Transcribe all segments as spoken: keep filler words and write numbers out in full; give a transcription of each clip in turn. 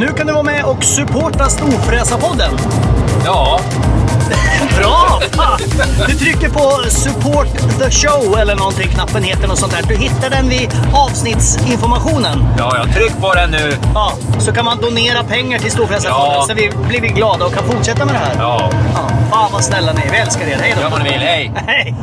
Nu kan du vara med och supporta Storfräsarpodden. Ja. Bra! Du trycker på support the show eller någonting, knappen heter något sånt där. Du hittar den vid avsnittsinformationen. Ja, jag tryck på den nu. Ja, så kan man donera pengar till Storfräsarpodden, ja. Så vi blir vi glada och kan fortsätta med det här. Ja. Ja, fan vad snälla ni är, vi älskar er. Hej då. Gör vad ni vill, hej. Hej.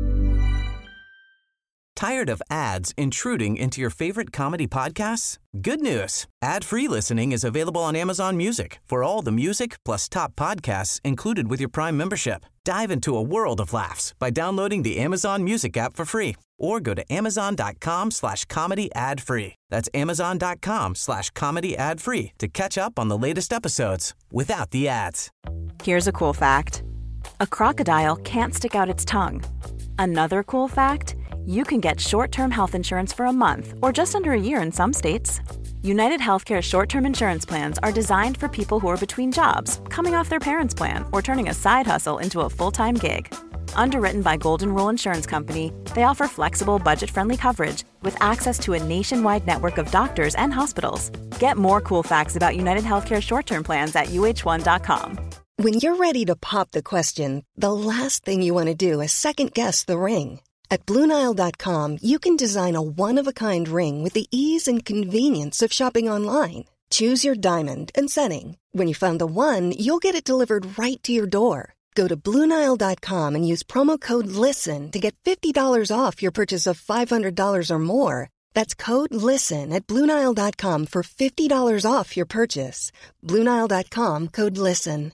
Tired of ads intruding into your favorite comedy podcasts? Good news. Ad-free listening is available on Amazon Music for all the music plus top podcasts included with your Prime membership. Dive into a world of laughs by downloading the Amazon Music app for free or go to amazon.com slash comedy ad free. That's amazon.com slash comedy ad free to catch up on the latest episodes without the ads. Here's a cool fact. A crocodile can't stick out its tongue. Another cool fact, you can get short-term health insurance for a month or just under a year in some states. United Healthcare short-term insurance plans are designed for people who are between jobs, coming off their parents' plan, or turning a side hustle into a full-time gig. Underwritten by Golden Rule Insurance Company, they offer flexible, budget-friendly coverage with access to a nationwide network of doctors and hospitals. Get more cool facts about United Healthcare short-term plans at U H one dot com. When you're ready to pop the question, the last thing you want to do is second-guess the ring. At Blue Nile dot com, you can design a one-of-a-kind ring with the ease and convenience of shopping online. Choose your diamond and setting. When you find the one, you'll get it delivered right to your door. Go to Blue Nile dot com and use promo code LISTEN to get fifty dollars off your purchase of five hundred dollars or more. That's code LISTEN at Blue Nile dot com for fifty dollars off your purchase. Blue Nile dot com, code LISTEN.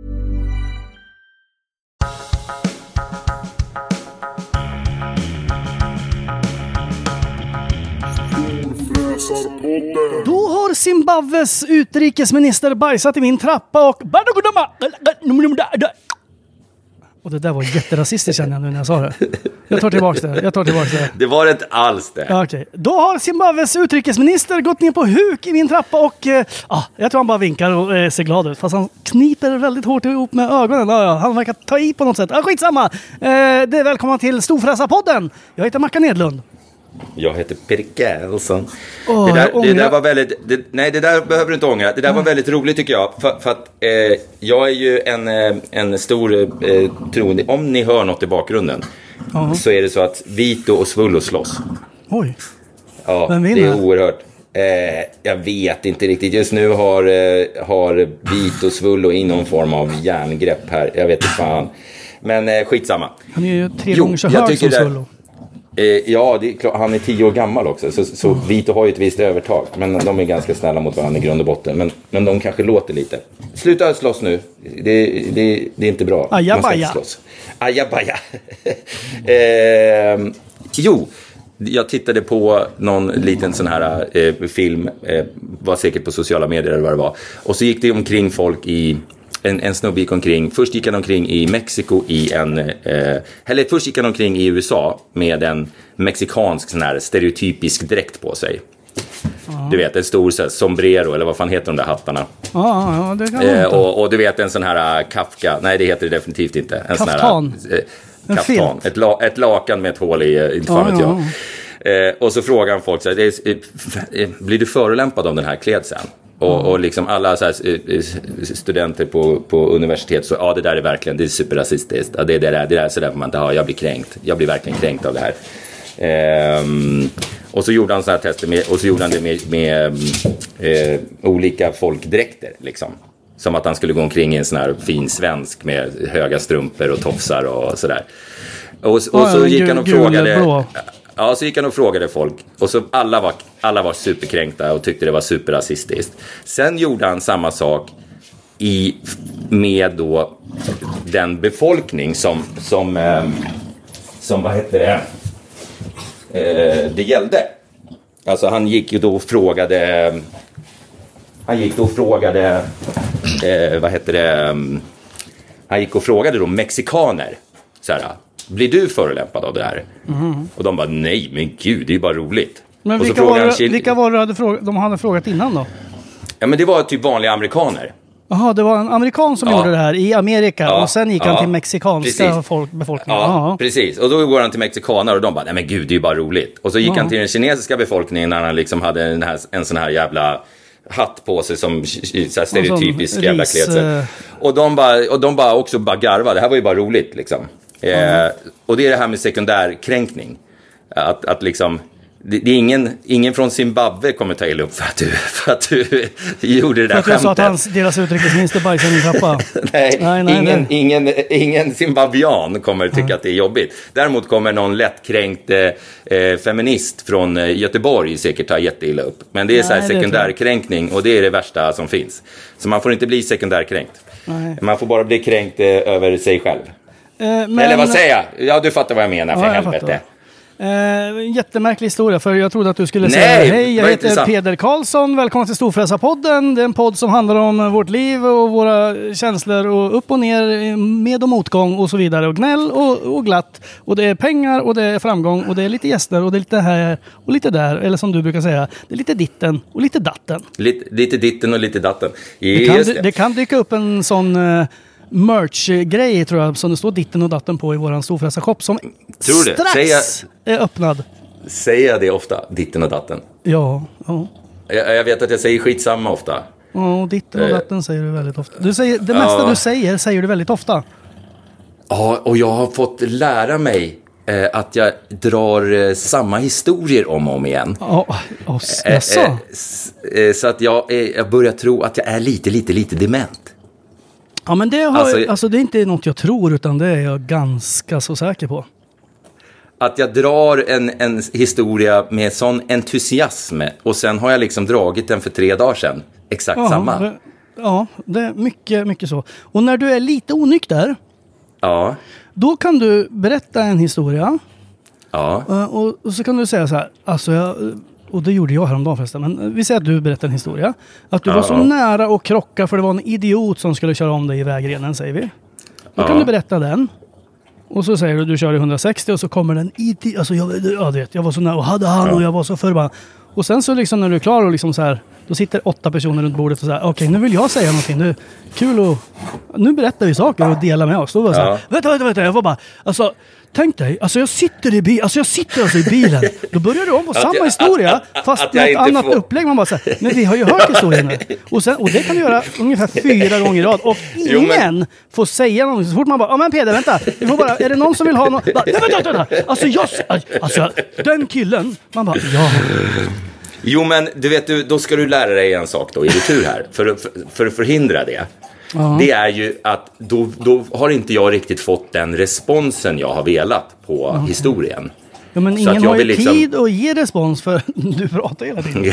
Då har Zimbabwes utrikesminister bajsat i min trappa och... Och det där var jätterasistiskt, känner jag nu när jag sa det. Jag tar tillbaka det. Jag tar tillbaka det. Det var inte alls det. Ja, okej. Då har Zimbabwes utrikesminister gått ner på huk i min trappa och... Eh, ah, jag tror han bara vinkar och eh, ser glad ut. Fast han kniper väldigt hårt ihop med ögonen. Ah, ja, han verkar ta i på något sätt. Ah, skitsamma. Eh, det är välkomna till Storfräsarpodden. Jag heter Mackan Edlund. Jag heter Per Gälsson. Oh, det, där, det där var väldigt... Det, nej, det där behöver du inte ångra. Det där mm. var väldigt roligt tycker jag. För, för att eh, jag är ju en, en stor eh, troende. Om ni hör något i bakgrunden uh-huh. så är det så att Vito och Svullo slåss. Oj. Ja, vem vinner? Det är oerhört. Eh, jag vet inte riktigt. Just nu har, eh, har Vito och Svullo i någon form av järngrepp här. Jag vet inte fan. Men eh, skitsamma. Han är ju tre gånger så hög som Svullo. Eh, ja, det är klart, han är tio år gammal också. Så, så mm. Vito har ju ett visst övertag. Men de är ganska snälla mot varandra i grund och botten. Men, men de kanske låter lite. Sluta slåss nu. Det, det, det är inte bra. Ajabaja. Ajabaja. eh, jo, jag tittade på någon liten sån här eh, film. Eh, var säkert på sociala medier eller vad det var. Och så gick det omkring folk i... En, en snubbe gick omkring. Först gick han omkring i Mexiko i en... Eh, eller först gick han omkring i U S A med en mexikansk sån här stereotypisk dräkt på sig. Uh-huh. Du vet, en stor så här, sombrero, eller vad fan heter de där hattarna? Ja, uh-huh, uh-huh, det kan eh, och, och du vet, en sån här uh, Kafka... Nej, det heter det definitivt inte. En kaftan. Sån här, uh, kaftan. Ett, la, ett lakan med ett hål i, uh, inte fan vet jag. Uh-huh. Eh, och så frågar han folk så här, det är, eh, blir du förolämpad av den här klädseln? Och, och liksom alla så här, studenter på, på universitet så ja, det där är verkligen, det är superrasistiskt. Ja, det, det, där, det där så där får man inte ha, jag blir kränkt. Jag blir verkligen kränkt av det här. Ehm, och så gjorde han så här tester med, och så gjorde han det med, med eh, olika folkdräkter liksom. Som att han skulle gå omkring i en sån här fin svensk med höga strumpor och tofsar och sådär. Och, och så gick han och frågade... Ja, så gick han och frågade folk. Och så alla var, alla var superkränkta och tyckte det var superrasistiskt. Sen gjorde han samma sak i, med då den befolkning som, som, eh, som vad heter det, eh, det gällde. Alltså han gick ju då och frågade, han gick då och frågade, eh, vad heter det, han gick och frågade då mexikaner, så här, blir du förolämpad av det här? Mm. Och de bara, nej men gud, det är ju bara roligt. Men och vilka, så var det, Chile... vilka var det hade fråga, de hade frågat innan då? Ja, men det var typ vanliga amerikaner. Jaha, det var en amerikan som ja. gjorde det här i Amerika ja. och sen gick ja. han till mexikanska folk, befolkningen. Ja, Aha. precis. Och då går han till mexikaner och de bara, nej men gud, det är ju bara roligt. Och så gick ja. han till den kinesiska befolkningen när han liksom hade en, här, en sån här jävla hatt på sig som så här stereotypisk jävla ris, klädsel. eh. Och de bara, och de bara också bara garva. Det här var ju bara roligt liksom. Mm. Eh, och det är det här med sekundärkränkning. Att, att liksom... Det, det är ingen, ingen från Zimbabwe kommer ta illa upp för att du, för att du gjorde det där skämtet. För att jag sa att hans, deras utrikesminister bajsade i min trappa. nej, nej, nej, ingen, nej. ingen, ingen zimbabwian kommer tycka nej. att det är jobbigt. Däremot kommer någon lättkränkt eh, feminist från eh, Göteborg säkert ta jätteilla upp. Men det är nej, så här sekundärkränkning och det är det värsta som finns. Så man får inte bli sekundärkränkt. Nej. Man får bara bli kränkt eh, över sig själv. Eh, men... Eller vad säger jag? Ja, du fattar vad jag menar, för ja, helvete. Eh, jättemärklig historia, för jag trodde att du skulle säga Nej, hej, jag heter intressant. Peder Karlsson, välkommen till Storfräsarpodden. Det är en podd som handlar om vårt liv och våra känslor och upp och ner, med och motgång och så vidare, och gnäll och, och glatt, och det är pengar och det är framgång och det är lite gäster och det är lite här och lite där, eller som du brukar säga, det är lite ditten och lite datten. Lite, lite ditten och lite datten. Det kan, det. det kan dyka upp en sån uh, merch-grej, tror jag, som det står ditten och datten på i våran Storfräsarshop, som tror strax Säger, är öppnad. Säger jag det ofta, ditten och datten? Ja, ja. Jag, jag vet att jag säger skitsamma ofta. Ja, och ditten och datten säger du väldigt ofta. Du säger, det mesta ja. du säger, säger du väldigt ofta. Ja, och jag har fått lära mig eh, att jag drar eh, samma historier om och om igen. Ja, oh, eh, eh, eh, så att jag, eh, jag börjar tro att jag är lite, lite, lite dement. Ja, men det, har, alltså, alltså, det är inte något jag tror, utan det är jag ganska så säker på. Att jag drar en, en historia med sån entusiasm, och sen har jag liksom dragit den för tre dagar sedan. Exakt ja, samma. Det, ja, det är mycket, mycket så. Och när du är lite onykter, ja. då kan du berätta en historia. Ja. Och, och så kan du säga så här, alltså jag... Och det gjorde jag häromdagen förresten. Men vi säger att du berättar en historia. Att du ja. var så nära att krocka för det var en idiot som skulle köra om dig i vägrenen, säger vi. Då ja. kan du berätta den. Och så säger du att du kör i hundrasextio och så kommer den idiot. Alltså jag, jag vet, jag var så nära och hade han ja. och jag var så förbannad. Och sen så liksom när du är klar och liksom så här, då sitter åtta personer runt bordet och så här, okej, okay, nu vill jag säga någonting. Nu, kul och nu berättar vi saker och delar med oss. Då var det så här, ja. vänta, vänta, vänta, jag var bara, alltså... Tänk dig, alltså jag sitter i bilen, alltså jag sitter alltså i bilen. Då börjar du om på att samma jag, historia, att, att, fast att med ett annat får... upplägg. Man bara säger, men vi har ju hört historien nu. Och, sen, och det kan du göra ungefär fyra gånger i rad. Och ingen jo, men... får säga någonting. Så fort man bara, ja men Peder, vänta. Vi får bara, är det någon som vill ha någon? Bara, nej, vänta, vänta. Alltså, jag, alltså den killen, man bara, ja. Jo men du vet, du, då ska du lära dig en sak då i retur här. För, för, för att förhindra det. Uh-huh. Det är ju att då, då har inte jag riktigt fått den responsen jag har velat på uh-huh. historien. Ja, men så ingen har ju liksom... tid att ge respons, för du pratar hela tiden.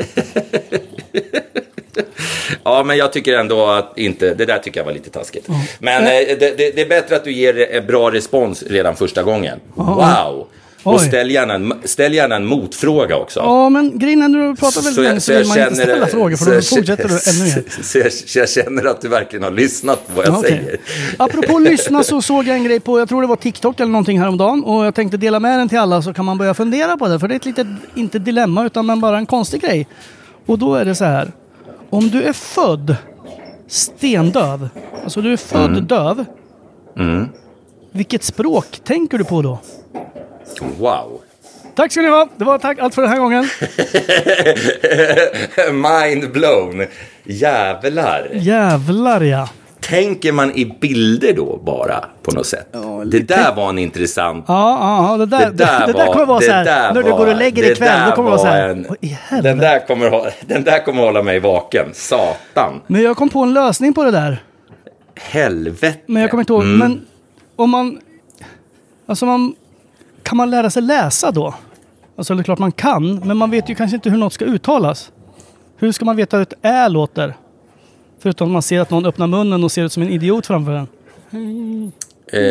Ja, men jag tycker ändå att inte, det där tycker jag var lite taskigt. Uh-huh. Men uh-huh. det, det, det är bättre att du ger en bra respons redan första gången. Uh-huh. Wow! Och ställ gärna, en, ställ gärna en motfråga också. Ja, men grejen när du pratar väldigt länge så, så vill man inte ställa det, frågor, för så då fortsätter du ännu mer. Så jag, så jag känner att du verkligen har lyssnat på vad jag okay. säger. Apropå lyssna, så såg jag en grej på, jag tror det var TikTok eller någonting häromdagen, och jag tänkte dela med den till alla, så kan man börja fundera på det, för det är ett litet, inte dilemma utan men bara en konstig grej. Och då är det så här, om du är född stendöv, alltså du är född mm. döv, mm. vilket språk tänker du på då? Wow. Tack ska ni ha. Det var tack allt för den här gången. Mind blown. Jävlar. Jävlar, ja. Tänker man i bilder då bara på något sätt? Ja, det där var en intressant... Ja, ja, det där, det där, det, det där kommer vara så här. När du går och lägger dig ikväll, då kommer det vara så här. En, den, där kommer, den där kommer hålla mig vaken. Satan. Men jag kom på en lösning på det där. Helvete. Men jag kommer inte ihåg. Mm. Men om man... Alltså man... Kan man lära sig läsa då? Alltså det är klart man kan, men man vet ju kanske inte hur något ska uttalas. Hur ska man veta hur ett ä låter? Förutom att man ser att någon öppnar munnen och ser ut som en idiot framför en. Mm. Eh,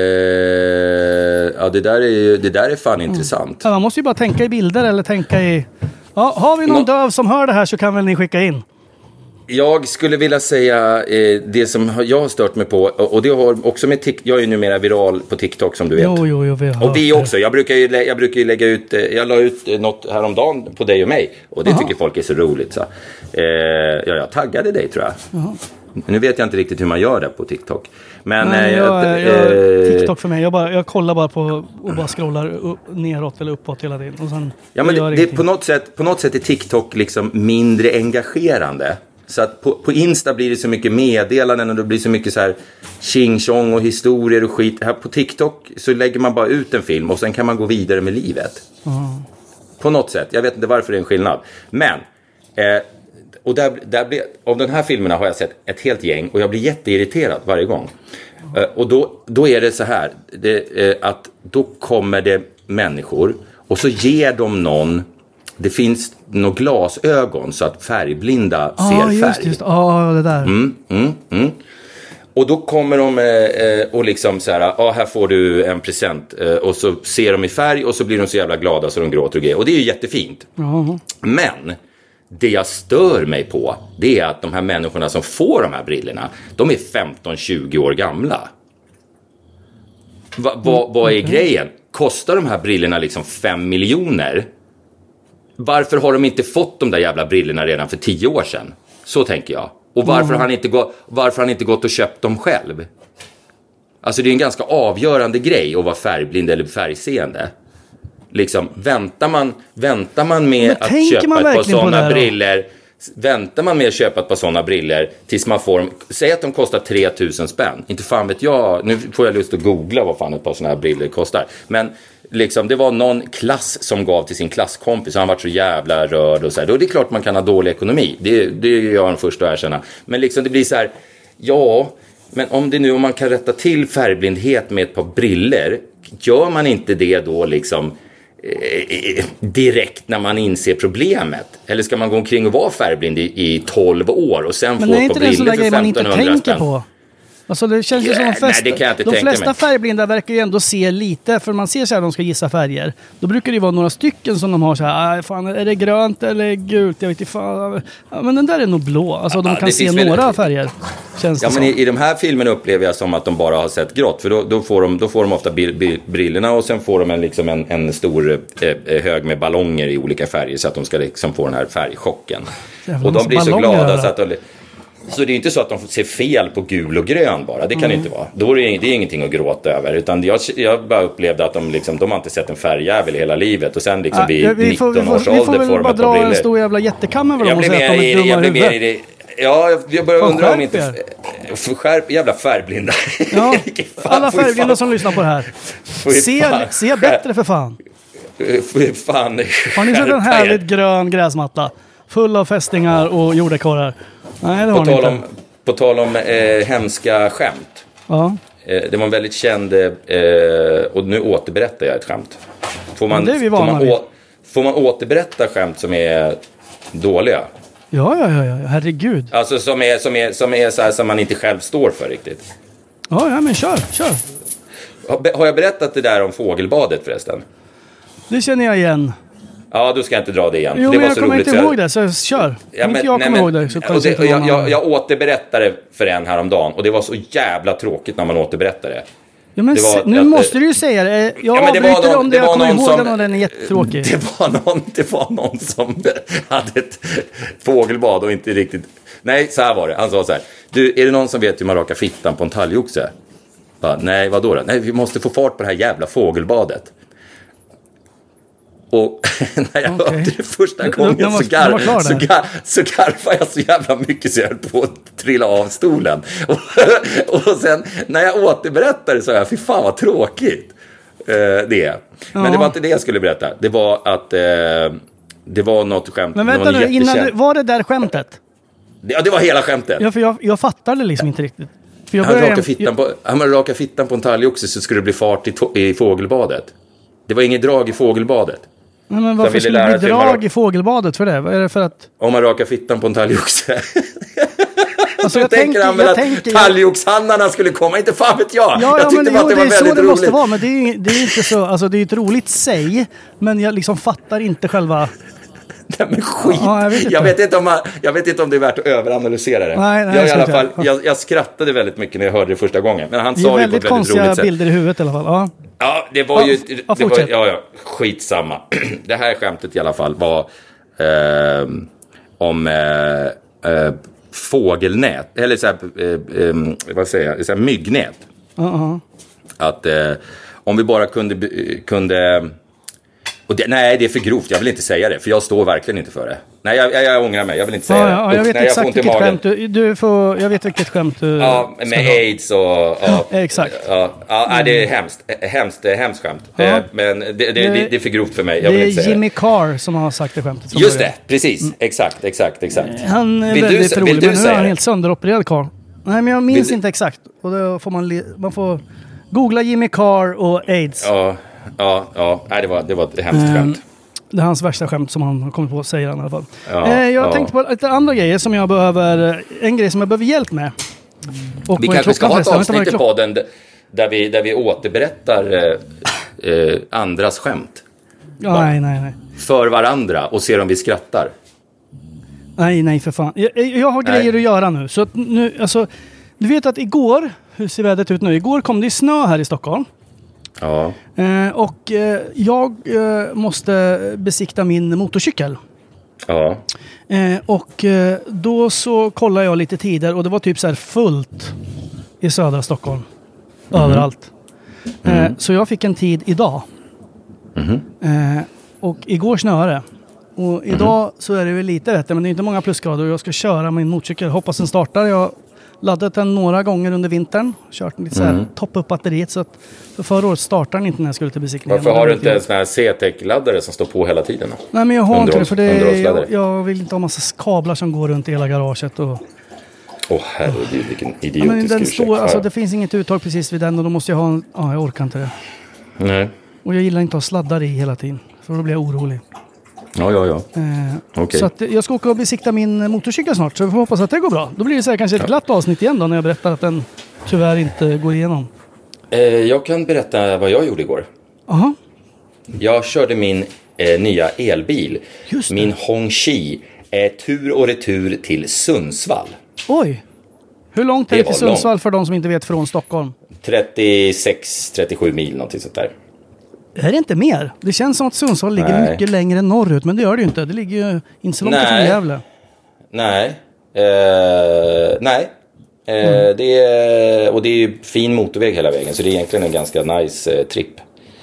ja, det där är ju, det där är fan mm. intressant. Ja, man måste ju bara tänka i bilder eller tänka i... Ja, har vi någon Nå- döv som hör det här så kan väl ni skicka in. Jag skulle vilja säga eh, det som jag har stört mig på, och det har också med TikTok. Jag är ju numera viral på TikTok, som du vet. Jo, jo, jo, vi har och vi också. Jag brukar ju, jag brukar ju lägga ut, jag la ut något häromdagen på dig och mig, och det Aha. tycker folk är så roligt så. Eh, ja, jag taggade dig tror jag. Aha. Nu vet jag inte riktigt hur man gör det på TikTok. Men Nej, eh, jag, eh, jag, TikTok för mig. Jag, bara, jag kollar bara på och bara scrollar upp, neråt eller uppåt hela tiden. Och sen, ja, men det, det det, på, något sätt, på något sätt är TikTok liksom mindre engagerande. Så att på, på Insta blir det så mycket meddelanden och det blir så mycket så här ching chong och historier och skit. Här på TikTok så lägger man bara ut en film och sen kan man gå vidare med livet. Mm. På något sätt. Jag vet inte varför det är en skillnad. Men eh, och där, där blir, av den här filmerna har jag sett ett helt gäng och jag blir jätteirriterad varje gång. Uh, och då, då är det så här det, uh, att då kommer det människor och så ger de någon, det finns några glasögon så att färgblinda ah, ser färg. Just, just. Ah, det där. Mm, mm, mm. Och då kommer de eh, och liksom så här, ja ah, här får du en present eh, och så ser de i färg och så blir de så jävla glada så de gråter och grejer. Och det är ju jättefint. Mm. Men det jag stör mig på, det är att de här människorna som får de här brillorna, de är femton tjugo år gamla. Va, va, vad är okay. grejen? Kostar de här brillorna liksom fem miljoner? Varför har de inte fått de där jävla brillorna redan för tio år sedan? Så tänker jag. Och varför, mm. har han inte gå, varför har han inte gått och köpt dem själv? Alltså det är en ganska avgörande grej att vara färgblind eller färgseende. Liksom, väntar man, väntar man med att köpa ett par sådana briller, väntar man med att köpa ett par sådana briller tills man får dem, säg att de kostar tre tusen spänn. Inte fan vet jag, nu får jag lust att googla vad fan ett par sådana här briller kostar. Men liksom, det var någon klass som gav till sin klasskompis och han var så jävla rörd och så här. Då är det klart man kan ha dålig ekonomi. Det, det är jag den första att erkänna. Men liksom det blir så här, ja, men om det nu, om man kan rätta till färgblindhet med ett par briller, gör man inte det då liksom eh, direkt när man inser problemet? Eller ska man gå omkring och vara färgblind i, i tolv år och sen men få ett par briller för femtonhundra spänn? På. Alltså det känns ju som de flesta, Nej, det kan jag inte de flesta mig. Färgblinda verkar ju ändå se lite, för man ser så här de ska gissa färger. Då brukar det ju vara några stycken som de har så här, fan, är det grönt eller gult? Jag vet inte fan. Ja, men den där är nog blå. Alltså ja, de kan se några väl... färger. Känns ja, det men i, i de här filmerna upplever jag som att de bara har sett grått. För då, då, får, de, då får de ofta brillorna och sen får de en, liksom en, en stor eh, hög med ballonger i olika färger så att de ska liksom få den här färgchocken. Jävlar, och de blir så glada så att de... Så det är inte så att de ser fel på gul och grön bara. Det kan mm. inte vara. Då är det, det är ingenting att gråta över. Utan jag, jag bara upplevde att de, liksom, de har inte sett en färgjävel hela livet. Och sen liksom ja, vid vi får, nitton års ålder får de ett par briller. Vi får väl bara dra en stor jävla jättekam över dem och säga att de är dumma jag blir mer i det. Ja, jag, jag börjar undra om inte... F- skärp, jävla färgblinda. Ja, alla färgblinda som lyssnar på det här. Se, se bättre för fan. fan. Har ni sett en härligt grön gräsmatta? Full av fästingar och jordekorrar. Nej, det har på, tal om, på tal om eh, hemska skämt. Ja. Eh, det var en väldigt känd... Eh, och nu återberättar jag ett skämt. Får man, det är vi får, man å, får man återberätta skämt som är dåliga? Ja, ja, ja, ja. Herregud. Alltså som är, som är, som är så här som man inte själv står för riktigt. Ja, ja, men kör, kör. Har, har jag berättat det där om fågelbadet förresten? Det känner jag igen. Ja, då ska jag inte dra det igen. Jo, det var jag så kommer roligt, inte ihåg det, så kör. Ja, men, inte jag kommer ihåg det. Så och det och jag, jag, jag återberättade för en häromdagen och det var så jävla tråkigt när man återberättade det. Ja, men var, nu jag, måste du ju säga det. Jag ja, avbryter någon, om det, det jag kommer ihåg som, den och den är jättetråkig. Det var, någon, det var någon som hade ett fågelbad och inte riktigt... Nej, så här var det. Han sa så här. Du, är det någon som vet hur man rakar fittan på en talgoxe? Nej, vad då? Nej, vi måste få fart på det här jävla fågelbadet. Och när jag okay. hörde det första gången de, de var, så, gar, så, gar, så garvade jag så jävla mycket så jag höll på att trilla av stolen. Och, och sen när jag återberättade så jag, fy fan vad tråkigt eh, det är. Men ja. Det var inte det jag skulle berätta. Det var att eh, det var något skämt. Men vänta nu, innan du, var det där skämtet? Ja, det var hela skämtet. Ja, för jag, jag fattade liksom inte riktigt. För jag han rakade fittan, jag... raka fittan på en talgoxe så skulle det bli fart i, to- i fågelbadet. Det var inget drag i fågelbadet. Nej, men varför skulle det bli drag i fågelbadet för det? Är det för att... Om man rakar fittan på en talgoxe. Alltså, jag tänker han väl att tänker... talgoxhandlarna skulle komma, inte fan vet jag. Ja, ja, jag tyckte men, bara jo, att det var det väldigt roligt. Det är så det måste vara, men det är, det är inte så, alltså det är ett roligt säg, men jag liksom fattar inte själva... Nej, men skit. Ja, jag, vet jag, vet inte om man, jag vet inte om det är värt att överanalysera det. Nej, nej, jag, i alla fall, jag, jag skrattade väldigt mycket när jag hörde det första gången. Men han det sa är det på ett väldigt roligt sätt. väldigt konstiga bilder i huvudet i alla fall. Ja, ja det var ju... Ja, det var, ja, ja, skitsamma. Det här skämtet i alla fall var eh, om... Eh, eh, fågelnät, eller så här, eh, eh, vad säger jag, så här myggnät. Uh-huh. Att eh, om vi bara kunde, kunde och det, nej det är för grovt, jag vill inte säga det, för jag står verkligen inte för det. Nej, jag, jag, jag ångrar mig, jag vill inte säga ja, det. ja, jag vet nej, exakt jag vilket skämt du, du får, jag vet vilket skämt du ja, med AIDS och ja, ja, exakt. Ja, ja, det är hemskt, hemskt, hemskt skämt. Ja. Men det, det, det, det är för grovt för mig, jag det vill inte säga Jimmy det. Carr som har sagt det skämtet. Just det, precis, mm. exakt, exakt, exakt. Han är vill väldigt du, rolig, vill du men nu är säga han det? helt sönderopererad Carr. Nej, men jag minns Vill inte exakt. Och då får man, le- man får googla Jimmy Carr och AIDS. Ja, ja, ja. Nej, det var, det var ett hemskt Um, skämt. Det är hans värsta skämt som han har kommit på, säger han i alla fall. Ja, eh, jag ja. tänkte på lite andra grejer som jag behöver, en grej som jag behöver hjälp med. Och Vi vad är kanske ska klockan ha ett förresten? Jag vet avsnitt i inte vad är podden där vi, där vi återberättar eh, eh, andras skämt. klock- Nej, nej, nej. För varandra och ser om vi skrattar. Nej, nej för fan. Jag, jag har grejer Nej. att göra nu. Så att nu, alltså, du vet att igår, hur ser vädret ut nu? Igår kom det snö här i Stockholm. Ja. Eh, och eh, jag eh, måste besikta min motorcykel. Ja. Eh, och eh, då så kollade jag lite tider och det var typ så här fullt i södra Stockholm. Mm. Överallt. Eh, så jag fick en tid idag. Mm. Eh, och igår snöade det. Och idag så är det väl lite rätt, men det är inte många plusgrader och jag ska köra min motorcykel. Hoppas den startar. Jag har laddat den några gånger under vintern. Kört den lite så här, Mm. toppa upp batteriet. Så att för förra året startade den inte när jag skulle till besiktningen. Varför har du Det var inte en lite- sån här C-Tech-laddare som står på hela tiden då? Nej, men jag har inte det, Underhålls- för det är, underhållsladdare. jag, jag vill inte ha massa kablar som går runt i hela garaget. Och, Åh oh, herregud, vilken ja, men idiotisk den ursäkt. står, alltså, Ja. det finns inget uttag precis vid den och då måste jag ha en... Ja, jag orkar inte det. Nej. Och jag gillar inte att ha sladdar i hela tiden. För då blir jag orolig. Ja, ja, ja. Eh, Okej. Så att jag ska åka och besikta min motorcykel snart. Så vi får hoppas att det går bra. Då blir det så här, kanske ett glatt avsnitt igen då när jag berättar att den tyvärr inte går igenom. Eh, jag kan berätta vad jag gjorde igår. Aha. Jag körde min eh, nya elbil. Just det. Min Hongqi eh, tur och retur till Sundsvall. Oj! Hur långt är Det det till var Sundsvall för de som inte vet från Stockholm? trettiosex trettiosju mil, någonting sånt där. Är det inte mer? Det känns som att Sundsvall ligger Nej. mycket längre norrut, men det gör det ju inte. Det ligger ju inte så långt Nej. ifrån Gävle. Nej. Eh, nej. Eh, Mm. det är, och det är ju fin motorväg hela vägen. Så det är egentligen en ganska nice eh, tripp.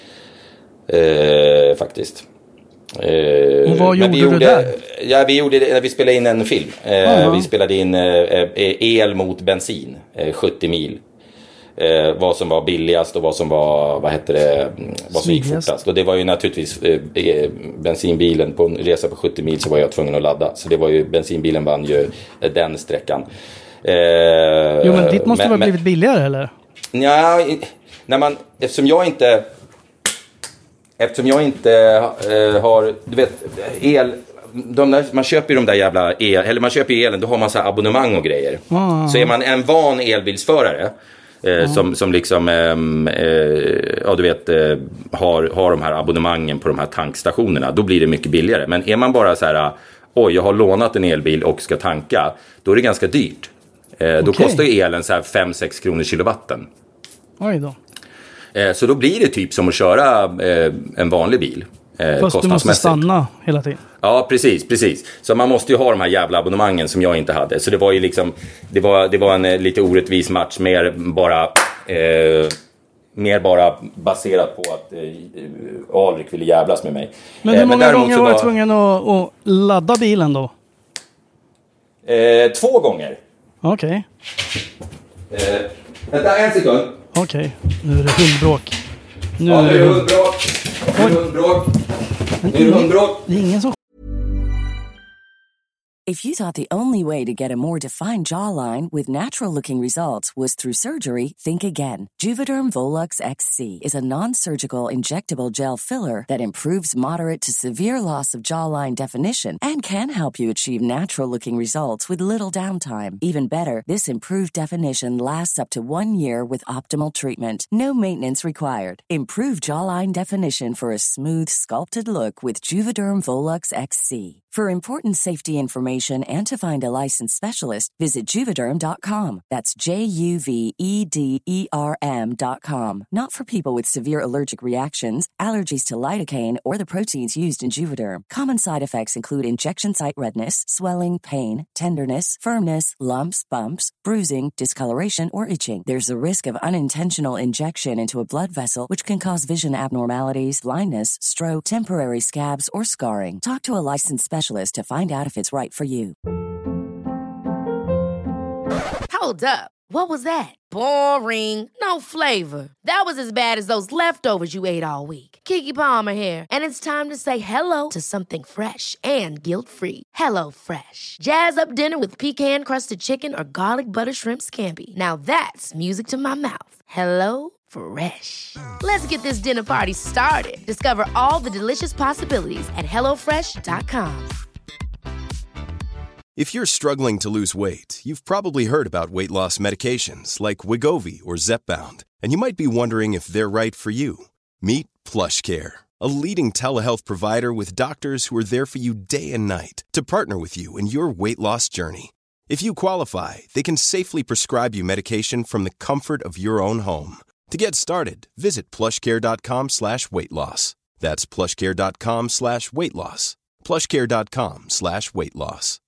Eh, faktiskt. Eh, Och vad men gjorde du där? Ja, vi gjorde det när vi spelade in en film. Eh, Aha. vi spelade in eh, eh, el mot bensin. Eh, sjuttio mil. Eh, vad som var billigast och vad som var, vad hette det, vad som gick Smidigast. fortast. Och det var ju naturligtvis eh, eh, bensinbilen på en resa på sjuttio mil så var jag tvungen att ladda. Så det var ju, bensinbilen vann ju eh, den sträckan. Eh, Jo, men ditt måste men- väl men- blivit billigare, eller? Ja, i- när man, eftersom jag inte eftersom jag inte eh, har, du vet, el, de där, man köper ju de där jävla el, eller man köper ju elen, då har man så här abonnemang och grejer. Ah. Så är man en van elbilsförare eh, som, som liksom ehm, eh, ja du vet eh, har, har de här abonnemangen på de här tankstationerna, då blir det mycket billigare. Men är man bara så här, oj jag har lånat en elbil och ska tanka, då är det ganska dyrt. Eh, då Okej. kostar ju elen så här fem sex kronor kilowatten. Oj då. Eh, Så då blir det typ som att köra eh, en vanlig bil. Eh, Fast du måste kostnadsmässigt. stanna hela tiden. Ja, precis, precis. Så man måste ju ha de här jävla abonnemangen som jag inte hade. Så det var ju liksom, det var, det var en eh, lite orättvis match. Mer bara, eh, mer bara baserat på att eh, Alrik ville jävlas med mig. Men Eh, hur många däremot gånger så var du tvungen att, att ladda bilen då? Eh, två gånger. Okej, Eh, vänta en sekund. okej. Nu är det hundbråk. Nu Ja, är nu är det det hund... hundbråk. Nu är det hundbråk. Nu är det hundbråk. Det är ingen som... If you thought the only way to get a more defined jawline with natural-looking results was through surgery, think again. Juvederm Volux X C is a non-surgical injectable gel filler that improves moderate to severe loss of jawline definition and can help you achieve natural-looking results with little downtime. Even better, this improved definition lasts up to one year with optimal treatment. No maintenance required. Improve jawline definition for a smooth, sculpted look with Juvederm Volux X C. For important safety information and to find a licensed specialist, visit Juvederm dot com. That's J U V E D E R M dot com. Not for people with severe allergic reactions, allergies to lidocaine, or the proteins used in Juvederm. Common side effects include injection site redness, swelling, pain, tenderness, firmness, lumps, bumps, bruising, discoloration, or itching. There's a risk of unintentional injection into a blood vessel, which can cause vision abnormalities, blindness, stroke, temporary scabs, or scarring. Talk to a licensed specialist to find out if it's right for you. Hold up. What was that? Boring. No flavor. That was as bad as those leftovers you ate all week. Keke Palmer here, and it's time to say hello to something fresh and guilt-free. Hello Fresh. Jazz up dinner with pecan-crusted chicken or garlic butter shrimp scampi. Now that's music to my mouth. Hello Fresh. Let's get this dinner party started. Discover all the delicious possibilities at hello fresh dot com. If you're struggling to lose weight, you've probably heard about weight loss medications like Wegovy or Zepbound, and you might be wondering if they're right for you. Meet PlushCare, a leading telehealth provider with doctors who are there for you day and night to partner with you in your weight loss journey. If you qualify, they can safely prescribe you medication from the comfort of your own home. To get started, visit plushcare.com slash weight loss. That's plushcare.com slash weight loss. plushcare.com slash weight loss.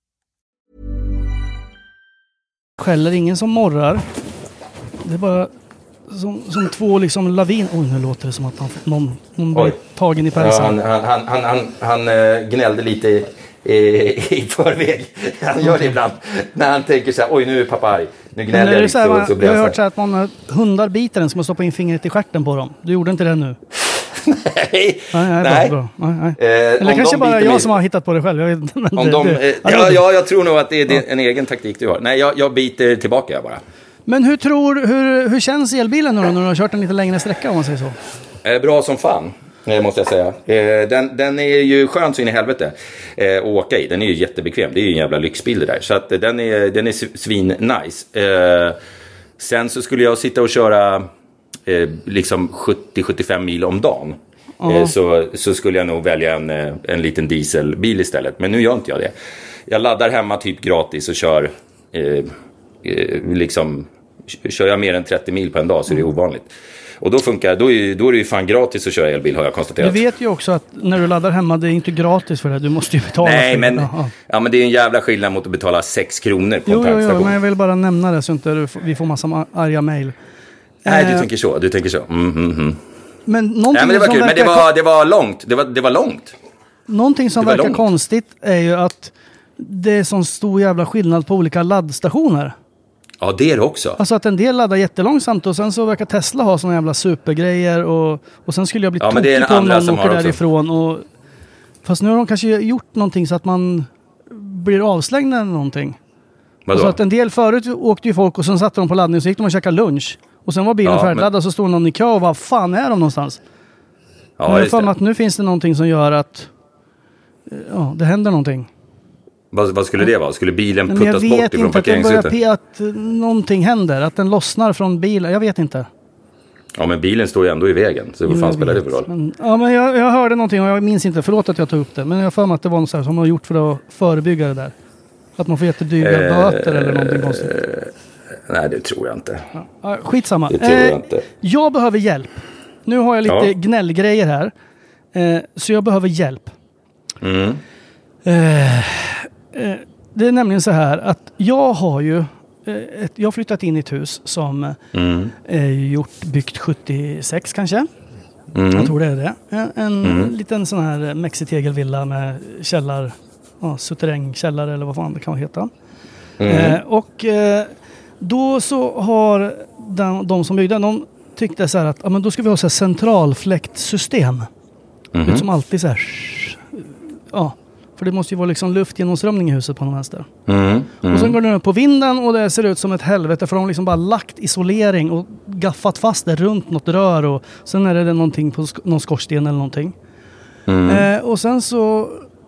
Skäller ingen som morrar. Det är bara som, som två liksom lavin. Oj, nu låter det som att han, någon, någon blir tagen i pälsen. Ja, han, han, han, han, han gnällde lite i, i, i förväg. Han gör det ibland. När han tänker så här, oj nu är pappa arg. Nu gnäller jag lite. Så och så blir jag har han hört så här att man hundar biter den som att stoppa in fingret i stjärten på dem. Du gjorde inte det nu. nej, nej, nej. nej. Bra, bra. nej, nej. Eh, Eller kanske bara jag mig... som har hittat på det själv. Jag vet inte, men om det, de, det, eh, ja, ja, jag tror nog att det är ja. en egen taktik du har. Nej, jag, jag biter tillbaka jag bara. Men hur tror hur, hur känns elbilen nu då, när du har kört en lite längre sträcka om man säger så? Eh, bra som fan. Måste jag säga. Eh, den, den är ju skön så in i helvete eh, att åka i. Den är ju jättebekväm. Det är ju en jävla lyxbil det där. Så att, eh, den är, den är svin nice. Eh, sen så skulle jag sitta och köra eh, liksom sjuttio till sjuttiofem mil om dagen. Uh-huh. Eh, så, så skulle jag nog välja en, en liten dieselbil istället. Men nu gör inte jag det. Jag laddar hemma typ gratis och kör eh, eh, liksom kör jag mer än trettio mil på en dag så är det ovanligt. Och då funkar, då är, då är det ju fan gratis att köra elbil har jag konstaterat. Du vet ju också att när du laddar hemma det är inte gratis för det. Du måste ju betala. Nej, för men, det. ja, men det är en jävla skillnad mot att betala sex kronor på jo, en tankstation. Jo, jo, men jag vill bara nämna det så inte du, vi får massa arga mejl. Nej, du eh, tänker så. Du tänker så. Mm, mm, mm. Men någonting ja, men det var som kul, men det var, det var långt. Det var, det var långt. Någonting som var verkar långt. konstigt är ju att det är sån stor jävla skillnad på olika laddstationer. Ja, det är det också. Alltså att en del laddar jättelångsamt och sen så verkar Tesla ha såna jävla supergrejer och, och sen skulle jag bli ja, tokig på om någon åker också. därifrån. Och, fast nu har de kanske gjort någonting så att man blir avslängd eller någonting. Vadå? Så att en del förut åkte ju folk och sen satte de på laddning och så gick de och käkade lunch. Och sen var bilen ja, färdigladdad men... och så stod någon i kö och vad fan är de någonstans? Ja, men jag just för det. mig att nu finns det någonting som gör att ja, det händer någonting. Vad, vad skulle det vara? Skulle bilen Nej, puttas bort ifrån parkeringsytan? Jag vet inte, att det börjar pe- att någonting händer. Att den lossnar från bilen. Jag vet inte. Ja, men bilen står ju ändå i vägen. Så vad fan spelar det för roll? Men, ja, men jag, jag hörde någonting och jag minns inte. Förlåt att jag tog upp det. Men jag för mig att det var något så här som man har gjort för att förebygga det där. Att man får jättedyra eh, böter eller någonting konstigt. Nej, det tror jag inte. Ja, skitsamma. Det tror jag inte. Jag behöver hjälp. Nu har jag lite ja. gnällgrejer här. Eh, så jag behöver hjälp. Mm. Eh, eh, det är nämligen så här att jag har ju eh, ett, jag har flyttat in i ett hus som mm. är gjort, byggt sjuttiosex kanske. Mm. Jag tror det är det. En, en mm. liten sån här mexitegelvilla med källar, ja, suterrängkällare eller vad fan det kan heta. Mm. Eh, och eh, då så har den, de som byggde, de tyckte så här att ja, men då ska vi ha så här centralfläktsystem. Mm. Ut som alltid så här. Ja, för det måste ju vara liksom luftgenomströmning i huset på någon vänster. Mm. Mm. Och sen går den upp på vinden och det ser ut som ett helvete för de har liksom bara lagt isolering och gaffat fast det runt något rör och sen är det någonting på sk- någon skorsten eller någonting. Mm. Eh, och sen så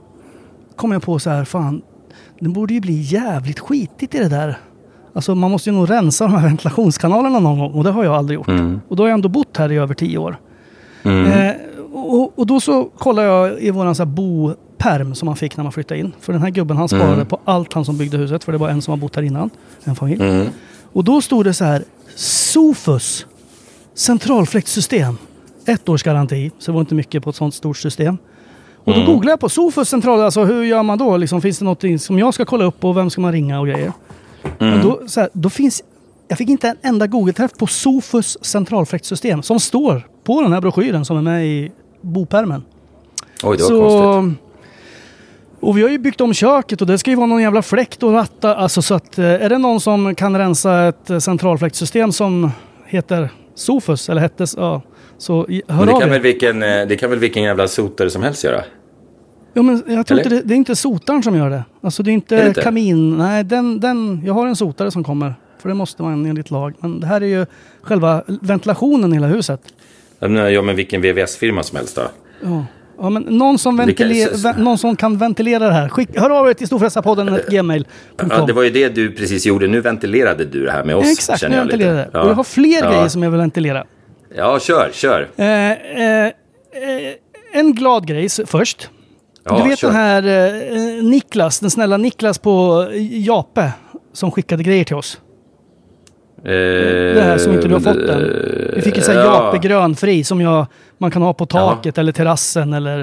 kom jag på så här, fan, det borde ju bli jävligt skitigt i det där. Alltså man måste ju nog rensa de här ventilationskanalerna någon gång och det har jag aldrig gjort. Mm. Och då har jag ändå bott här i över tio år. Mm. Eh, och, och då så kollar jag i våran så här bo perm som man fick när man flyttade in. För den här gubben, han sparade mm. på allt han som byggde huset. För det var en som har bott här innan. En familj. Mm. Och då stod det så här: Sofus centralfläktsystem. Ett års garanti. Så det var inte mycket på ett sånt stort system. Och då mm. googlade jag på Sofus central. Alltså hur gör man då? Liksom, finns det något som jag ska kolla upp och vem ska man ringa och grejer? Mm. Och då, så här, då finns... Jag fick inte en enda Google-träff på Sofus centralfläktsystem som står på den här broschyren som är med i bopärmen. Oj, det var så, konstigt. Och vi har ju byggt om köket och det ska ju vara någon jävla fläkt och ratta. Alltså så att är det någon som kan rensa ett centralfläktsystem som heter Sofus eller hettes, ja, så hör men det av kan er. väl vilken det kan väl vilken jävla sotare som helst göra? Ja, men jag tror inte det, det är inte sotaren som gör det. Alltså det är inte, är det inte? Kamin. Nej, den, den, jag har en sotare som kommer. För det måste man enligt lag. Men det här är ju själva ventilationen i hela huset. Ja, men vilken V V S-firma som helst då? Ja, ja men någon som, ventiler, vä, någon som kan ventilera det här. Skick, hör av er till storfräsarpodden gmail punkt com. Ja, det var ju det du precis gjorde. Nu ventilerade du det här med oss. Ja, exakt, nu ventilerade det. Ja. Och jag har fler ja. grejer som jag vill ventilera. Ja, kör, kör. Eh, eh, eh, en glad grej först. Ja, du vet kör. Den här eh, Niklas, den snälla Niklas på Jape som skickade grejer till oss. Eh, det här som inte du har fått än. Vi fick en sån här ja. Jape grönfri som jag, man kan ha på taket ja. eller terrassen eller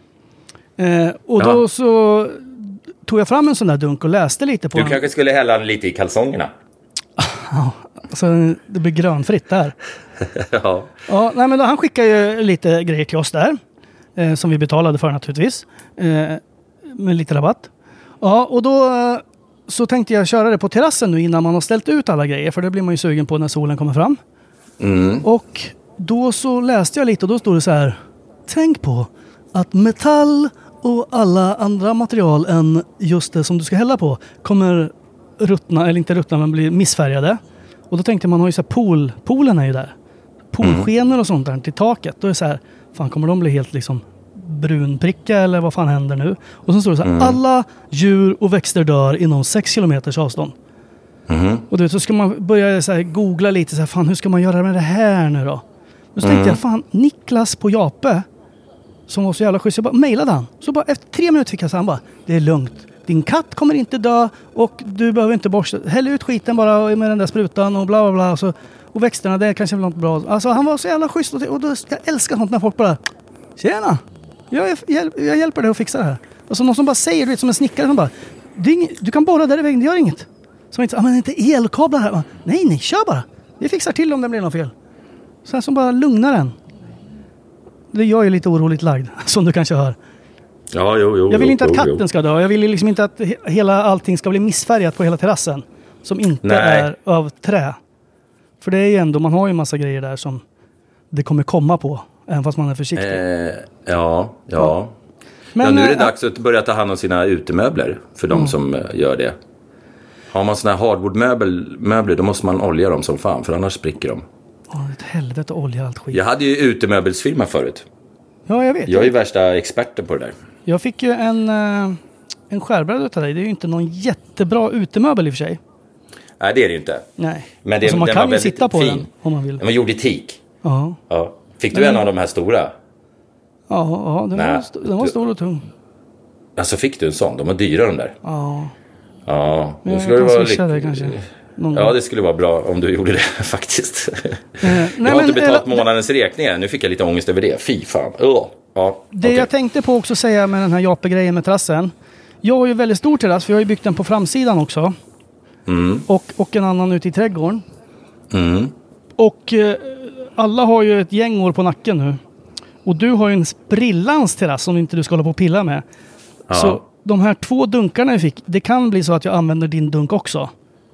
eh, och ja. då så tog jag fram en sån där dunk och läste lite på du den. Kanske skulle hälla lite i kalsongerna. Ja, alltså det blir grönfritt där. ja. Ja, nej men då, han skickade ju lite grejer till oss där eh, som vi betalade för naturligtvis eh, med lite rabatt. Ja, och då så tänkte jag köra det på terrassen nu innan man har ställt ut alla grejer. För det blir man ju sugen på när solen kommer fram. Mm. Och då så läste jag lite och då stod det så här: tänk på att metall och alla andra material än just det som du ska hälla på kommer ruttna, eller inte ruttna men bli missfärgade. Och då tänkte man, har ju så här pool, poolen är ju där. Poolskenor och sånt där till taket. Då är det så här, fan kommer de bli helt liksom brunpricka eller vad fan händer nu? Och så står det så här, mm. alla djur och växter dör inom sex kilometers avstånd. Mm. Och du vet, så ska man börja så här, googla lite så här, fan hur ska man göra med det här nu då? Men så tänkte mm. jag, fan Niklas på Jape som var så jävla schysst, jag bara mejlade han. Så bara efter tre minuter fick jag så han bara, det är lugnt. Din katt kommer inte dö och du behöver inte borsta. Häll ut skiten bara med den där sprutan och bla bla bla. Och, så, och växterna, det är kanske något bra. Alltså han var så jävla schysst och, och då, jag älskar sånt när folk bara, tjena! Jag, jag, jag hjälper dig att fixa det här. Alltså någon som bara säger, du vet, som en snickare som bara, du, inget, du kan borra där i vägen, det gör inget. Som inte, ah, men inte elkablar här. Bara, nej, nej, kör bara. Vi fixar till om det blir något fel. Så här som bara lugnar den. Det gör ju lite oroligt lagd, som du kanske hör. Ja, jo, jo, jag vill jo, inte att katten jo. ska dö. Jag vill liksom inte att hela allting ska bli missfärgat på hela terrassen. Som inte nej. är av trä. För det är ju ändå, man har ju en massa grejer där som det kommer komma på. Även fast man är försiktig. Eh, ja, ja. ja. Men, ja, nu är det äh, dags att börja ta hand om sina utemöbler. För de mm. som gör det. Har man såna här hardwoodmöbler, då måste man olja dem som fan. För annars spricker de. Åh, ett helvete olja allt skit. Jag hade ju utemöbelsfirma förut. Ja, jag vet. Jag är ju värsta experten på det där. Jag fick ju en, en skärbräda utav dig. Det är ju inte någon jättebra utemöbel i och för sig. Nej, det är det ju inte. Nej. Men det, alltså, man den kan var ju sitta på fin. den om man vill. Den var gjord i teak. Ja. Ja. Fick du Men, en av de här stora? Ja, ja den, Nej, var, st- den var du, stor och tung. Alltså fick du en sån? De var dyra de där. Ja. Ja, det skulle kan vara lite... det kanske. Någon ja, det skulle vara bra om du gjorde det faktiskt. Eh, nej, jag har men, inte betalt eller, månadens räkningar. Nu fick jag lite ångest över det. Fy fan. Uh. Ja, det okay. jag tänkte på också säga med den här Jape-grejen med terrassen. Jag har ju väldigt stor terrass för jag har ju byggt den på framsidan också. Mm. Och, och en annan ute i trädgården. Mm. Och eh, alla har ju ett gäng år på nacken nu. Och du har ju en sprillans terrass som inte du ska hålla på och pilla med. Ja. Så de här två dunkarna jag fick, det kan bli så att jag använder din dunk också.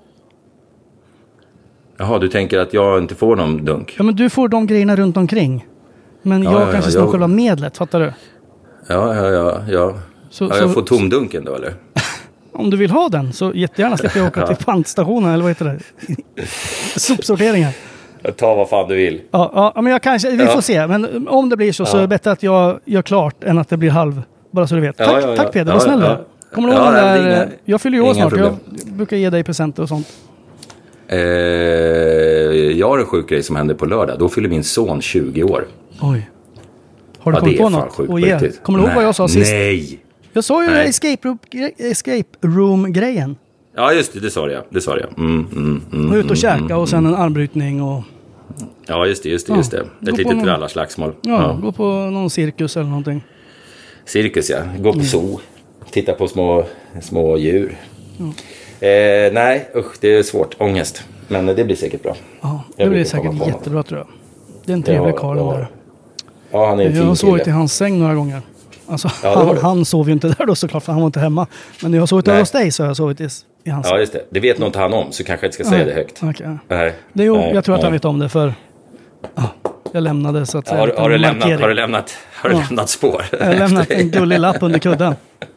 Jaha, du tänker att jag inte får någon dunk? Ja, men du får de grejerna runt omkring. Men ja, jag ja, kanske ja, står jag... själva medlet, fattar du? Ja, ja, ja. ja. Så, ja så... jag får tomdunken då, eller? Om du vill ha den så jättegärna släpper jag åka ja. till pantstationen, eller vad heter det? Sopsorteringen. Jag tar vad fan du vill. Ja, ja men jag kanske, vi ja. får se. Men om det blir så, ja. så är det bättre att jag gör klart än att det blir halv. Bara så du vet. Ja, tack, ja, ja. tack Peder, ja, vad snäll ja. du. Kommer du ihåg ja, den där? Inga, jag fyller ju år snart. Problem. Jag brukar ge dig presenter och sånt. Eh, jag har en sjuk grej som händer på lördag. Då fyller min son tjugo år. Oj. Har du ja, kommit på något? Sjukt, och yeah. Kommer du ihåg vad jag sa sist? Nej. Jag såg ju Nej. escape room, escape room-grejen. Ja, just det. Det sa jag. Det sa jag. Mm, mm, mm, Ut och mm, käka mm, och sen en armbrytning och... Ja, just det. Just det, just det. Gå Ett på litet någon- rallarslagsmål. Ja, Ja. gå på någon cirkus eller någonting. Cirkus, ja. Gå på zoo. Titta på små, små djur. Mm. Eh, nej, usch. Det är svårt. Ångest. Men det blir säkert bra. Ja, Jag det blir brukar komma säkert på något. jättebra tror jag. Det är en trevlig Ja, karl ja. där. Ja, han är en Jag fin har sovit i kille. hans säng några gånger. Alltså, Ja, det har han, du. han sov ju inte där då såklart, för han var inte hemma. Men när jag har sovit Nej. över hos dig så har jag sovit i, i hans säng. Ja, just det. Det vet nog inte han om, så kanske jag inte ska säga det högt. Okej. Nej. Det är ju, Nej, jag tror att han nej. vet om det, för ja, jag lämnade så att Ja, säga. har, har, du en lämnat, markering. har du lämnat, har du Ja. lämnat spår? Jag har lämnat en gullig lapp under kudden.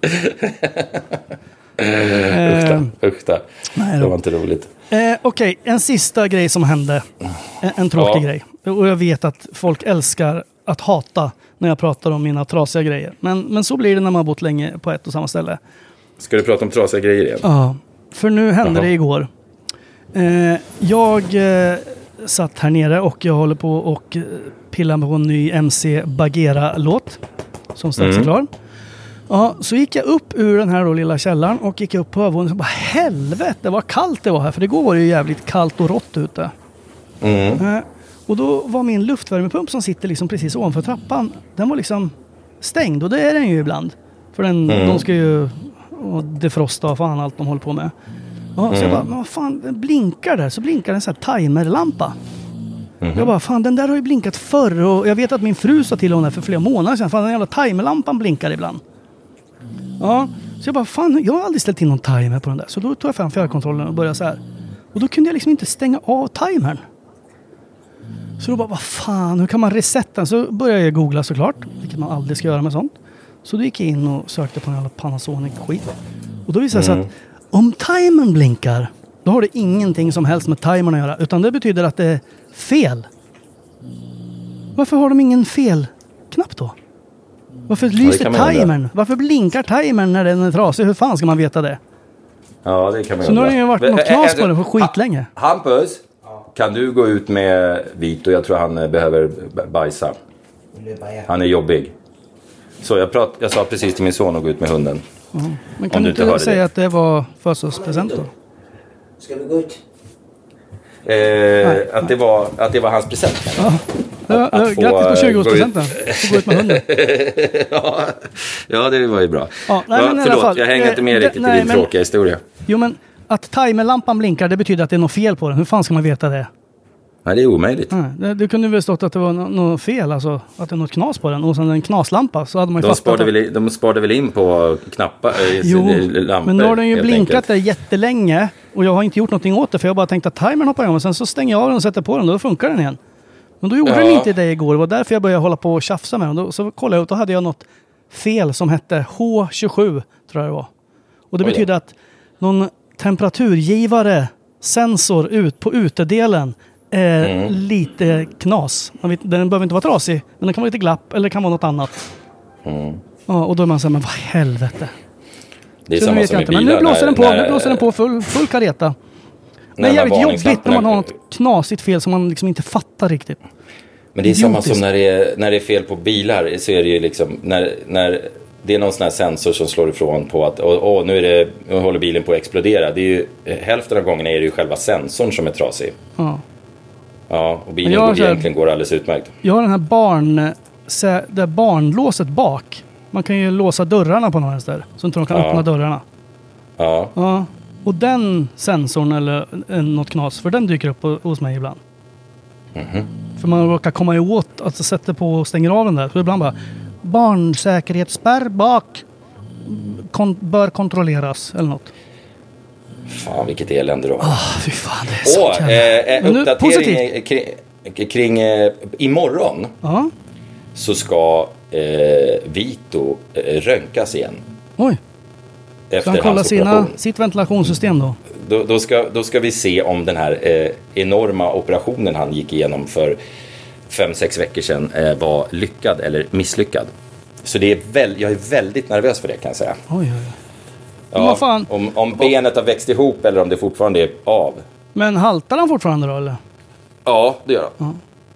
Usch då, usch då. nej då. Det var inte roligt. Eh, Okej, en sista grej som hände. En, en tråkig Ja. grej. Och jag vet att folk älskar att hata när jag pratar om mina trasiga grejer. Men, men så blir det när man har bott länge på ett och samma ställe. Ska du prata om trasiga grejer igen? Ja, för nu hände Jaha. det igår. Eh, jag eh, satt här nere och jag håller på och eh, pillar på en ny M C Bagheera-låt som strax är Mm. klar. Ja, så gick jag upp ur den här då lilla källaren och gick upp på övervåningen och bara helvete vad kallt det var här, för det går var det ju jävligt kallt och rått ute. Mm. Eh, och då var min luftvärmepump som sitter liksom precis ovanför trappan, den var liksom stängd, och det är den ju ibland. För den, Mm. de ska ju och defrosta och fan allt de håller på med. Ja, så jag bara, men vad fan, den blinkar där, så blinkar en sån här timerlampa. Mhm. Jag bara, fan den där har ju blinkat förr, och jag vet att min fru sa till honom för flera månader sedan, fan den jävla timerlampan blinkar ibland. Ja, så jag bara, fan jag har aldrig ställt in någon timer på den där. Så då tog jag fram fjärrkontrollen och började så här. Och då kunde jag liksom inte stänga av timern. Så då bara, vad fan, hur kan man resetta den? Så började jag googla såklart, vilket man aldrig ska göra med sånt. Så då gick jag in och sökte på en jävla Panasonic-skit. Och då visade det sig Mm. att om timern blinkar, då har det ingenting som helst med timern att göra. Utan det betyder att det är fel. Varför har de ingen fel-knapp då? Varför lyser kan man undra. timern? Varför blinkar timern när den är trasig? Hur fan ska man veta det? Ja, det kan man Så nu har undra. det ju varit Men, något knas äh, på det för ha- skitlänge. Hampus, kan du gå ut med Vito? Jag tror han eh, behöver b- bajsa. Han är jobbig. Så jag, prat, jag sa precis till min son att gå ut med hunden. Men Om kan du du inte inte hörde säga det. att det var födelsedagspresent då? Ska vi gå ut? Eh, att, det var, att det var hans present. Ja. Ja, att få, grattis på eh, tjugoårspresenten. Få gå ut med hunden. ja, ja, det var ju bra. Ja, nej, Va, men i alla förlåt, fall, jag hänger inte med eh, riktigt nej, i din men- tråkiga historia. Jo, men att timerlampan blinkar, det betyder att det är något fel på den. Hur fan ska man veta det? Nej, det är omöjligt. Nej, det, det kunde väl stått att det var nå- något fel, alltså att det är något knas på den. Och sen en knaslampa, så hade man ju De fattat. sparade, att- väl, i- de sparade väl in på knappar, eh, Jo, lampor. men nu har den ju helt blinkat enkelt. där jättelänge. Och jag har inte gjort någonting åt det, för jag har bara tänkt att timern hoppar igång. Och sen så stänger jag av den och sätter på den, då funkar den igen. Men då gjorde Ja. den inte det igår. Det var därför jag började hålla på och tjafsa med den. Då, så kollade jag ut, då hade jag något fel som hette H tjugosju, tror jag det var. Och det Oj då. betyder att någon temperaturgivare, sensor ut på utedelen är Mm. lite knas. Man vet, den behöver inte vara trasig, men den kan vara lite glapp eller det kan vara något annat. Mm. Ja, och då är man så här, men vad helvete. Det är Så nu samma vet som jag i inte, men bilar. nu blåser den på, när- nu blåser den på full, full kareta. Det när är de här jävligt jobbigt när man varningslamporna- har något knasigt fel som man liksom inte fattar riktigt. Men det är samma idiotiskt. som när det är, när det är fel på bilar, så är det ju liksom när, när det är någon sån här sensor som slår ifrån på att åh, åh, nu, är det, nu håller bilen på att explodera. Det är ju, hälften av gångerna är det ju själva sensorn som är trasig. Ja. Ja, och bilen Men jag har går, så här- egentligen går alldeles utmärkt. Jag har den här barn, sä- det här barnlåset bak. Man kan ju låsa dörrarna på någon vänster, så inte de kan Ja. öppna dörrarna. Ja, Ja. Och den sensorn eller eh, något knas, för den dyker upp hos mig ibland. Mhm. För man råkar komma åt att sätta på och stänger av den där. Så ibland bara, barnsäkerhetsspärr bak kon- bör kontrolleras eller något. fan vilket elände då. Ah, fy fan, det är så Åh, jävla... eh, eh, Men nu, uppdatering positivt. kring, kring eh, imorgon Ja, så ska eh, Vito eh, röntgas igen. oj. Ska Efter han kolla hans sina, operation. sitt ventilationssystem då? Då, då, ska, då ska vi se om den här eh, enorma operationen han gick igenom för fem, sex veckor sedan eh, var lyckad eller misslyckad. Så det är väl, jag är väldigt nervös för det kan jag säga. Oj, oj, oj. Men Ja, vad fan? om, om benet har växt ihop eller om det fortfarande är av. Men haltar han fortfarande då eller? Ja, det gör han.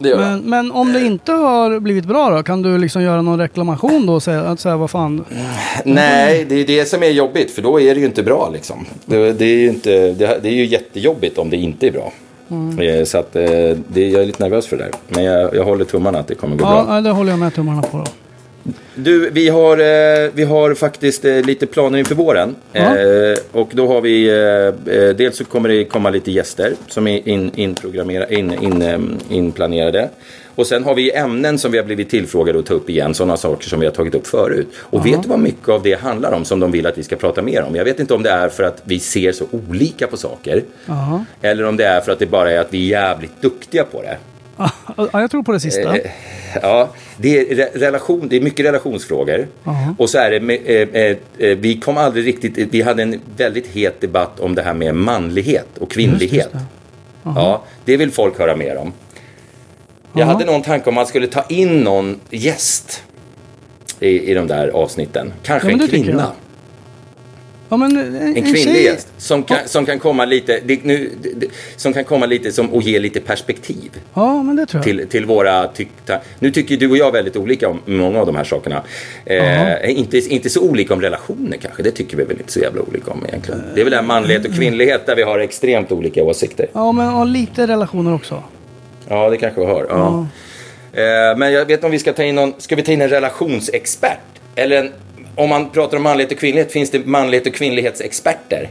det gör men, jag. men om det inte har blivit bra då, kan du liksom göra någon reklamation då och säga, att säga vad fan? Nej, det är det som är jobbigt, för då är det ju inte bra liksom. Det, det är ju inte, det, det är ju jättejobbigt om det inte är bra. Mm. Så att det, jag är lite nervös för det där. Men jag, jag håller tummarna att det kommer gå ja, bra. Ja, det håller jag med tummarna på då. Du, vi har, eh, vi har faktiskt eh, lite planer inför våren. Ja. Eh, och då har vi, eh, dels så kommer det komma lite gäster som är in, inprogrammerade, in, in, in, inplanerade. Och sen har vi ämnen som vi har blivit tillfrågade att ta upp igen. Sådana saker som vi har tagit upp förut. Och ja. Vet du vad mycket av det handlar om som de vill att vi ska prata mer om? Jag vet inte om det är för att vi ser så olika på saker. Ja. Eller om det är för att det bara är att vi är jävligt duktiga på det. Ja, jag tror på det sista. Eh, ja, det är, re- relation, det är mycket relationsfrågor. Uh-huh. Och så är det med, eh, eh, vi kom aldrig riktigt, vi hade en väldigt het debatt om det här med manlighet och kvinnlighet. Det. Uh-huh. Ja, det vill folk höra mer om. Jag uh-huh. hade någon tanke om man skulle ta in någon gäst i, i de där avsnitten. Kanske ja, en kvinna. Ja, men, en, en kvinnlig gäst som kan, ja. som kan komma lite det, nu, det, som kan komma lite som och ge lite perspektiv. Ja, men det tror jag. Till, till våra tyckta. Nu tycker du och jag väldigt olika om många av de här sakerna. Eh, inte, inte så olika om relationer kanske. Det tycker vi väl inte så jävla olika om egentligen. Det är väl den manlighet och kvinnlighet där vi har extremt olika åsikter. Ja, men och lite relationer också. Ja, det kanske vi har. Ja. Ja. Eh, men jag vet inte om vi ska ta in någon. Ska vi ta in en relationsexpert? Eller en Om man pratar om manlighet och kvinnlighet, finns det manlighet och kvinnlighetsexperter?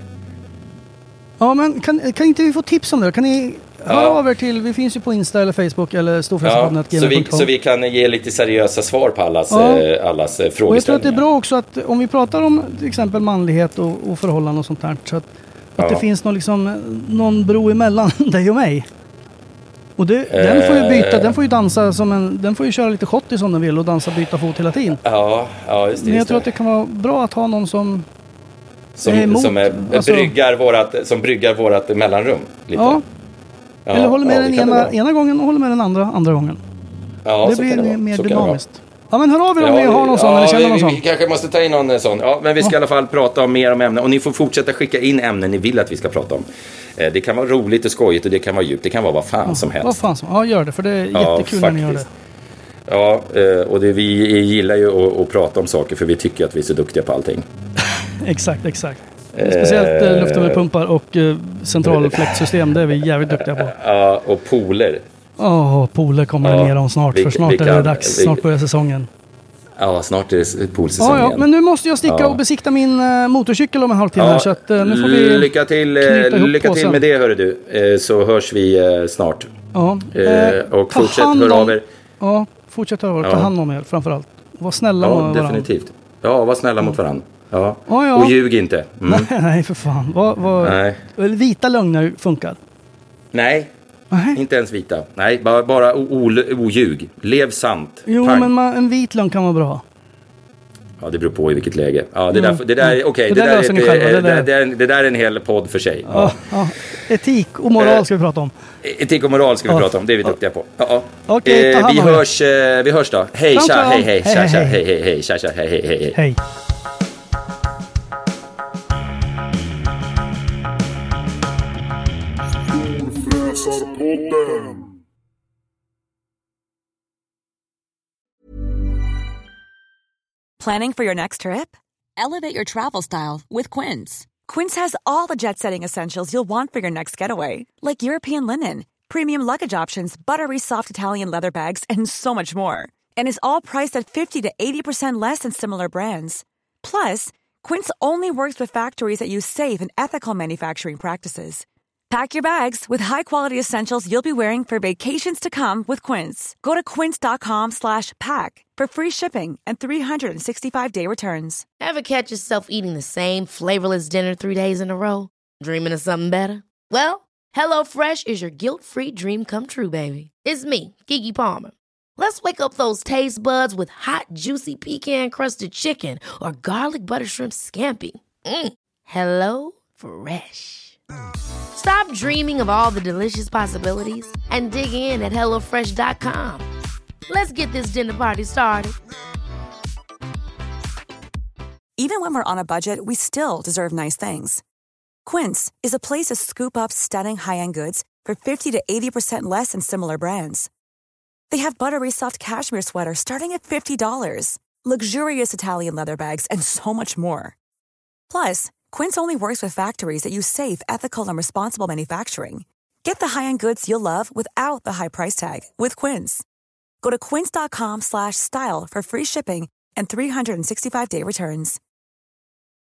Ja, men kan, kan inte vi få tips om det? Kan ni höra ja. av er till, vi finns ju på Insta eller Facebook eller storfräsarpodden. Ja, så, vi, så vi kan ge lite seriösa svar på allas, ja. eh, allas eh, frågeställningar. Och jag tror att det är bra också att om vi pratar om till exempel manlighet och, och förhållanden och sånt där, så att, att ja. det finns någon, liksom, någon bro emellan dig och mig. Och det, eh, den får ju byta, den får ju dansa som en, den får ju köra lite schottis som den vill och dansa byta fot hela tiden. Ja, ja just det. Men jag just tror det. att det kan vara bra att ha någon som som, är emot, som, är, alltså, bryggar vårat, som bryggar vårat mellanrum lite. Ja. Ja, eller håller med ja, den ena, ena gången och håller med den andra andra gången. Ja, det blir det mer dynamiskt. Ja, men hör av er om ja, ni har någon sån ja, eller känner någon vi, sån. Vi kanske måste ta in någon sån. Ja, men vi ska ja. i alla fall prata om mer om ämnen. Och ni får fortsätta skicka in ämnen ni vill att vi ska prata om. Det kan vara roligt och skojigt och det kan vara djupt. Det kan vara vad fan ja, som helst. Vad fan som, ja, gör det. För det är ja, jättekul när ni gör det. Ja, och det, vi gillar ju att, att prata om saker för vi tycker att vi är så duktiga på allting. Exakt, exakt. Speciellt eh, luftvärmepumpar och eh, centralfläktsystem, det är vi jävligt duktiga på. Ja, och pooler. Åh, oh, pooler kommer ja, det mer om snart. Vi, för snart kan, är det dags. vi, snart börjar säsongen. Ja, snart är det poolsäsongen. Ja, ja, men nu måste jag sticka ja. och besikta min uh, motorcykel om en halvtimme. Ja, så att, uh, nu får vi lycka till, uh, lycka till med det, hörru du. Uh, så hörs vi uh, snart. Ja. Uh, och fortsätt höra av er. Ja, fortsätt höra av er. Ta ja. hand om er framförallt. Var snälla ja, mot varandra. definitivt. Ja, var snälla mot varandra. Ja. Ja, ja. Och ljug inte. Mm. Nej, nej, för fan. Var, var... Nej. Vita lögner funkar. Nej. Nej. Inte ens vita. Nej, bara, bara oljug. Lev sant. Jo, Pang. men man, en vit lögn kan vara bra. Ja, det beror på i vilket läge. Ja, det där, det där, okay, det, det, där där är, själva, det, det, där. det, det där är en hel podd för sig. Ja. Ja, ja. Etik och moral ska vi prata om. Etik och moral ska vi ja. prata om, det är vi duktiga på. Ja, ja. Okej, eh, vi, hörs, eh, vi hörs då. Hej, tja, hej, hej, tja, tja, hej, hej, hej, tja, tja, hej, hej, hej. Hej. Storfräsarpodden. Planning for your next trip? Elevate your travel style with Quince. Quince has all the jet-setting essentials you'll want for your next getaway, like European linen, premium luggage options, buttery soft Italian leather bags, and so much more. And is all priced at fifty to eighty percent less than similar brands. Plus, Quince only works with factories that use safe and ethical manufacturing practices. Pack your bags with high-quality essentials you'll be wearing for vacations to come with Quince. Go to quince.com slash pack for free shipping and three sixty-five day returns. Ever catch yourself eating the same flavorless dinner three days in a row? Dreaming of something better? Well, HelloFresh is your guilt-free dream come true, baby. It's me, Keke Palmer. Let's wake up those taste buds with hot, juicy pecan-crusted chicken or garlic butter shrimp scampi. Mm. Hello Fresh. Stop dreaming of all the delicious possibilities and dig in at hello fresh dot com. Let's get this dinner party started. Even when we're on a budget, we still deserve nice things. Quince is a place to scoop up stunning high-end goods for fifty to eighty percent less than similar brands. They have buttery soft cashmere sweaters starting at fifty dollars, luxurious Italian leather bags, and so much more. Plus, Quince only works with factories that use safe, ethical, and responsible manufacturing. Get the high-end goods you'll love without the high price tag with Quince. Go to quince.com slash style for free shipping and three sixty-five day returns.